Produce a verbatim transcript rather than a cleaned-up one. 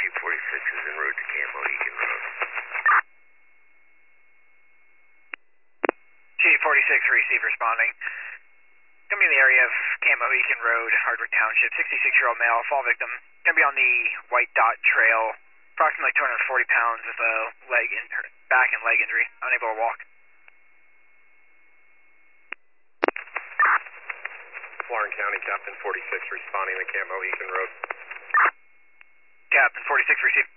Chief forty-six is en route to Camp Mohican Road. Chief forty-six, receive responding. Gonna be in the area of Camp Mohican Road, Hardwick Township, sixty-six-year-old male, fall victim. Gonna be on the White Dot Trail, approximately two hundred forty pounds with a leg in, back and leg injury, unable to walk. Warren County, Captain forty-six responding to Camp Mohican Road. Captain forty-six, receive.